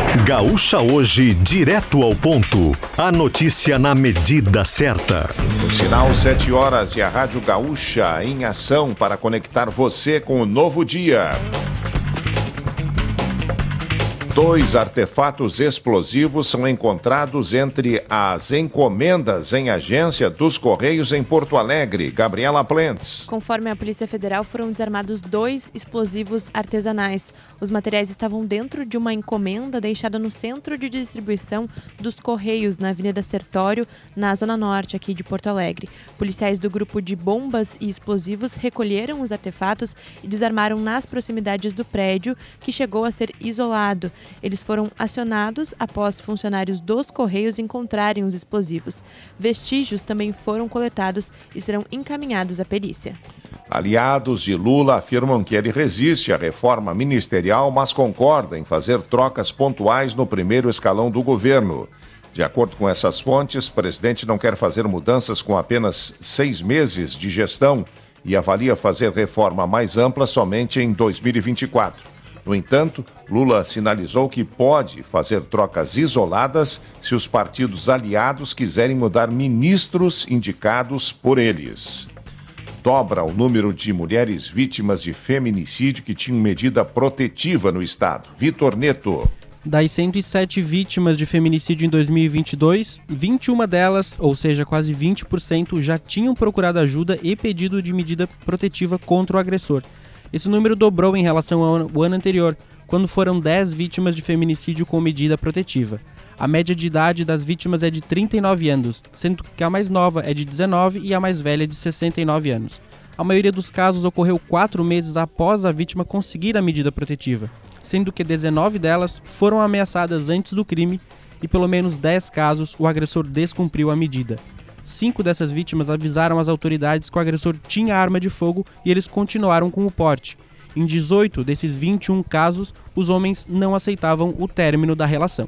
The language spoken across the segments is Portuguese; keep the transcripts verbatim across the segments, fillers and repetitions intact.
Gaúcha Hoje, direto ao ponto. A notícia na medida certa. Sinal sete horas e a Rádio Gaúcha em ação para conectar você com o novo dia. Dois artefatos explosivos são encontrados entre as encomendas em agência dos Correios em Porto Alegre. Gabriela Plentes. Conforme a Polícia Federal, foram desarmados dois explosivos artesanais. Os materiais estavam dentro de uma encomenda deixada no centro de distribuição dos Correios, na Avenida Sertório, na Zona Norte, aqui de Porto Alegre. Policiais do grupo de bombas e explosivos recolheram os artefatos e desarmaram nas proximidades do prédio, que chegou a ser isolado. Eles foram acionados após funcionários dos Correios encontrarem os explosivos. Vestígios também foram coletados e serão encaminhados à perícia. Aliados de Lula afirmam que ele resiste à reforma ministerial, mas concorda em fazer trocas pontuais no primeiro escalão do governo. De acordo com essas fontes, o presidente não quer fazer mudanças com apenas seis meses de gestão e avalia fazer reforma mais ampla somente em dois mil e vinte e quatro. No entanto, Lula sinalizou que pode fazer trocas isoladas se os partidos aliados quiserem mudar ministros indicados por eles. Dobra o número de mulheres vítimas de feminicídio que tinham medida protetiva no estado. Vitor Neto. Das cento e sete vítimas de feminicídio em dois mil e vinte e dois, vinte e uma delas, ou seja, quase vinte por cento, já tinham procurado ajuda e pedido de medida protetiva contra o agressor. Esse número dobrou em relação ao ano, ao ano anterior, quando foram dez vítimas de feminicídio com medida protetiva. A média de idade das vítimas é de trinta e nove anos, sendo que a mais nova é de dezenove e a mais velha de sessenta e nove anos. A maioria dos casos ocorreu quatro meses após a vítima conseguir a medida protetiva, sendo que dezenove delas foram ameaçadas antes do crime e pelo menos dez casos o agressor descumpriu a medida. Cinco dessas vítimas avisaram as autoridades que o agressor tinha arma de fogo e eles continuaram com o porte. Em dezoito desses vinte e um casos, os homens não aceitavam o término da relação.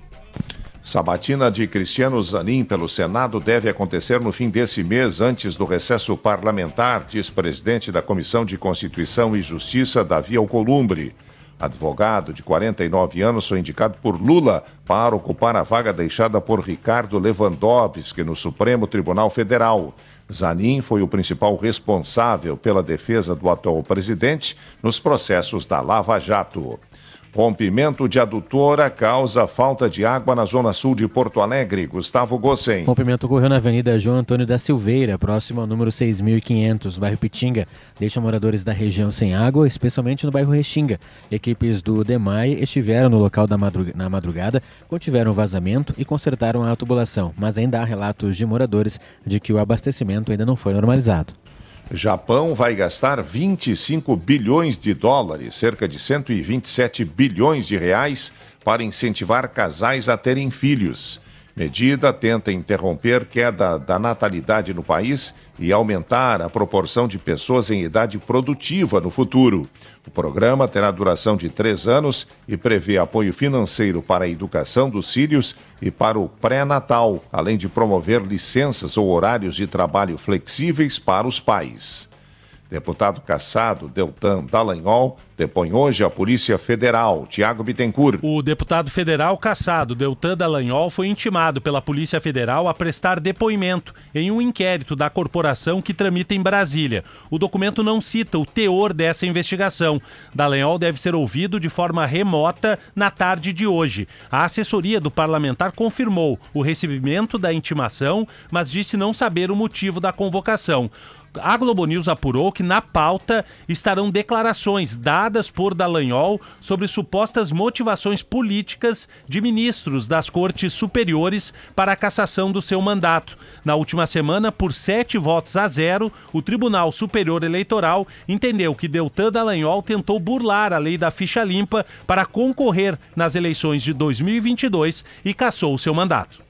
Sabatina de Cristiano Zanin pelo Senado deve acontecer no fim desse mês, antes do recesso parlamentar, diz presidente da Comissão de Constituição e Justiça, Davi Alcolumbre. Advogado de quarenta e nove anos, foi indicado por Lula para ocupar a vaga deixada por Ricardo Lewandowski no Supremo Tribunal Federal. Zanin foi o principal responsável pela defesa do atual presidente nos processos da Lava Jato. Rompimento de adutora causa falta de água na zona sul de Porto Alegre. Gustavo Gossen. O rompimento ocorreu na Avenida João Antônio da Silveira, próximo ao número seis mil e quinhentos, bairro Pitinga. Deixa moradores da região sem água, especialmente no bairro Restinga. Equipes do DEMAI estiveram no local da madrug- na madrugada, contiveram vazamento e consertaram a tubulação, mas ainda há relatos de moradores de que o abastecimento ainda não foi normalizado. Japão vai gastar vinte e cinco bilhões de dólares, cerca de cento e vinte e sete bilhões de reais, para incentivar casais a terem filhos. Medida tenta interromper queda da natalidade no país e aumentar a proporção de pessoas em idade produtiva no futuro. O programa terá duração de três anos e prevê apoio financeiro para a educação dos filhos e para o pré-natal, além de promover licenças ou horários de trabalho flexíveis para os pais. Deputado cassado Deltan Dallagnol depõe hoje a Polícia Federal. Tiago Bittencourt. O deputado federal cassado Deltan Dallagnol foi intimado pela Polícia Federal a prestar depoimento em um inquérito da corporação que tramita em Brasília. O documento não cita o teor dessa investigação. Dallagnol deve ser ouvido de forma remota na tarde de hoje. A assessoria do parlamentar confirmou o recebimento da intimação, mas disse não saber o motivo da convocação. A Globo News apurou que na pauta estarão declarações dadas por Dallagnol sobre supostas motivações políticas de ministros das Cortes Superiores para a cassação do seu mandato. Na última semana, por sete votos a zero, o Tribunal Superior Eleitoral entendeu que Deltan Dallagnol tentou burlar a lei da ficha limpa para concorrer nas eleições de dois mil e vinte e dois e cassou o seu mandato.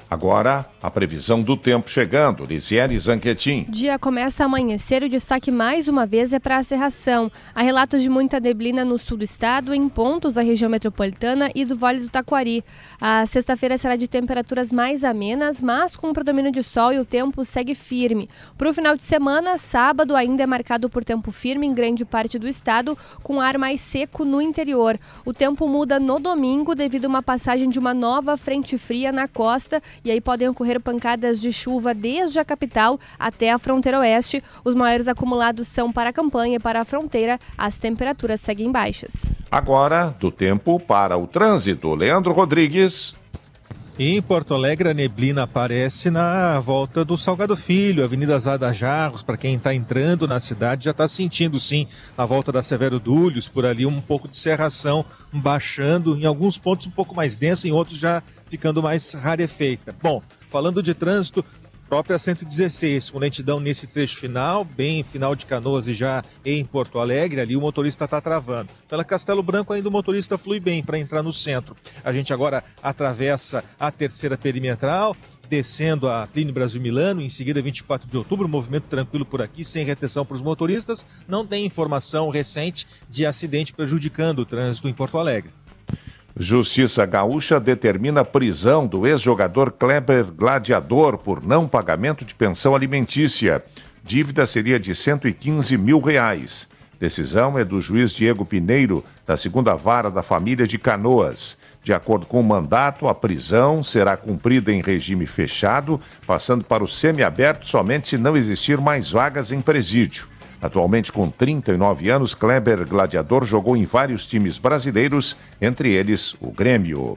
Agora, a previsão do tempo chegando. Lisiele Zanquetin. O dia começa a amanhecer e o destaque mais uma vez é para a Cerração. Há relatos de muita neblina no sul do estado, em pontos da região metropolitana e do Vale do Taquari. A sexta-feira será de temperaturas mais amenas, mas com predomínio de sol e o tempo segue firme. Para o final de semana, sábado ainda é marcado por tempo firme em grande parte do estado, com ar mais seco no interior. O tempo muda no domingo devido a uma passagem de uma nova frente fria na costa. E aí podem ocorrer pancadas de chuva desde a capital até a fronteira oeste. Os maiores acumulados são para a campanha e para a fronteira. As temperaturas seguem baixas. Agora, do tempo para o trânsito. Leandro Rodrigues. Em Porto Alegre, a neblina aparece na volta do Salgado Filho, Avenida Zada Jarros. Para quem está entrando na cidade, já está sentindo sim, na volta da Severo Dúlios, por ali um pouco de cerração baixando, em alguns pontos um pouco mais densa, em outros já ficando mais rarefeita. Bom, falando de trânsito, própria cento e dezesseis, com lentidão nesse trecho final, bem final de Canoas e já em Porto Alegre, ali o motorista está travando. Pela Castelo Branco ainda o motorista flui bem para entrar no centro. A gente agora atravessa a terceira perimetral, descendo a Plínio Brasil Milano, em seguida vinte e quatro de outubro, movimento tranquilo por aqui, sem retenção para os motoristas. Não tem informação recente de acidente prejudicando o trânsito em Porto Alegre. Justiça Gaúcha determina a prisão do ex-jogador Kleber Gladiador por não pagamento de pensão alimentícia. Dívida seria de cento e quinze mil reais. Decisão é do juiz Diego Pineiro, da segunda Vara da Família de Canoas. De acordo com o mandato, a prisão será cumprida em regime fechado, passando para o semiaberto somente se não existir mais vagas em presídio. Atualmente com trinta e nove anos, Kleber Gladiador jogou em vários times brasileiros, entre eles o Grêmio.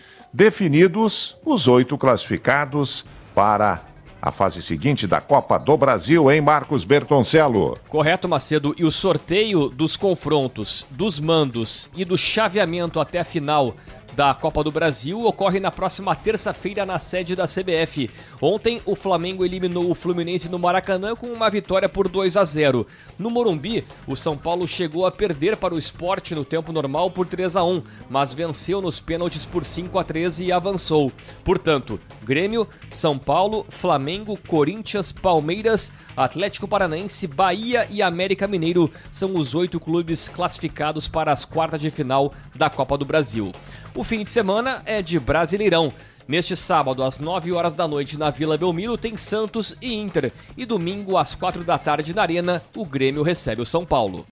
Definidos os oito classificados para a fase seguinte da Copa do Brasil, em Marcos Bertoncello. Correto, Macedo. E o sorteio dos confrontos, dos mandos e do chaveamento até a final da Copa do Brasil ocorre na próxima terça-feira na sede da C B F. Ontem, o Flamengo eliminou o Fluminense no Maracanã com uma vitória por dois a zero. No Morumbi, o São Paulo chegou a perder para o Sport no tempo normal por três a um, mas venceu nos pênaltis por cinco a três e avançou. Portanto, Grêmio, São Paulo, Flamengo, Corinthians, Palmeiras, Atlético Paranaense, Bahia e América Mineiro são os oito clubes classificados para as quartas de final da Copa do Brasil. O fim de semana é de Brasileirão. Neste sábado, às nove horas da noite, na Vila Belmiro, tem Santos e Inter. E domingo, às quatro da tarde, na Arena, o Grêmio recebe o São Paulo.